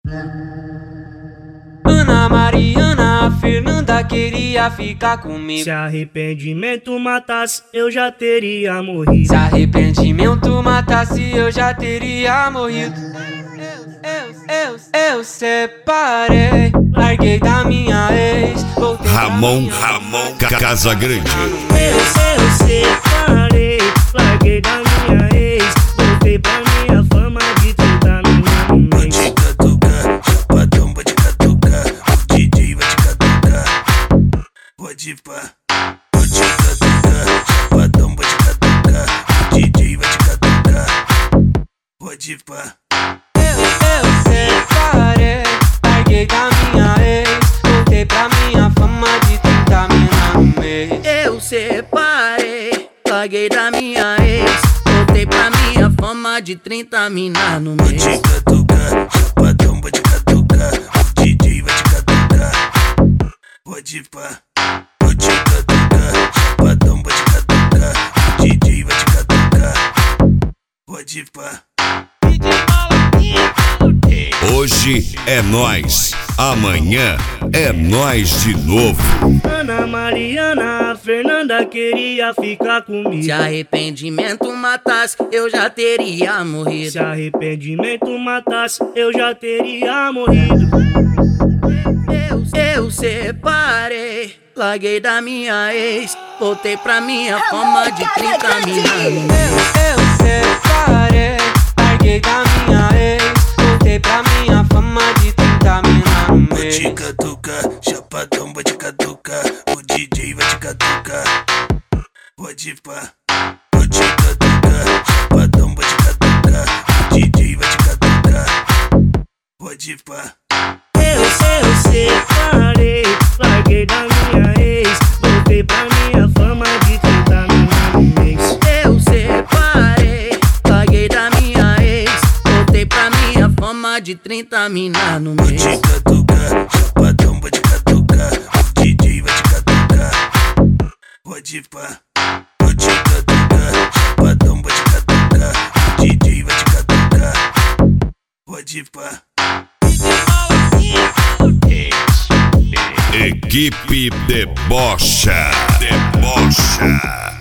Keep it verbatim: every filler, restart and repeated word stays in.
Ana Mariana, a Fernanda queria ficar comigo. Se arrependimento matasse, eu já teria morrido. Se arrependimento matasse, eu já teria morrido. Eu, eu, eu, eu separei, larguei da minha ex, voltei Ramon, minha... Ramon Casagrande. Eu, eu separei, larguei da minha ex, voltei pra minha fama de tentar no meu mês. Pode catucar, chapadão, pode catucar, o D J vai te catucar. Pode pá, pode catucar, chapadão, pode catucar, o D J vai te catucar. Pode pá. Eu, eu separei, larguei da minha ex, voltei pra minha fama de trinta mina no mês. Eu separei, larguei da minha ex, voltei pra minha fama de trinta mina no mês. Pode catucar, chapadão, pode catucar, o D J vai te catucar. Pode pá, pode catucar, chapadão, pode catucar, o D J vai te catucar. Pode pá. Hoje é nós, amanhã é nós de novo. Ana Mariana, a Fernanda queria ficar comigo. Se arrependimento matasse, eu já teria Se morrido. arrependimento matasse, eu já teria morrido. Eu, eu separei, larguei da minha ex, voltei pra minha fama de trinta mina no mês. Eu, eu separei, larguei da minha ex, voltei pra minha fama de trinta mina no mês. Pode catucar, chapadão, pode catucar, o D J vai te catucar. Pode pá, pode catucar, chapadão, pode catucar, o D J vai te catucar. Pode pá. Eu, eu separei, larguei da minha ex, voltei pra minha fama de trinta mina no mês. Eu separei, larguei da minha ex, voltei pra minha fama de trinta mina no mês. Pode catucar, chapadão, pode catucar, o D J vai te catucar. Pode pá, pode catucar, chapadão, pode catucar, o D J vai te catucar. Pode pá. Equipe Debocha, Debocha.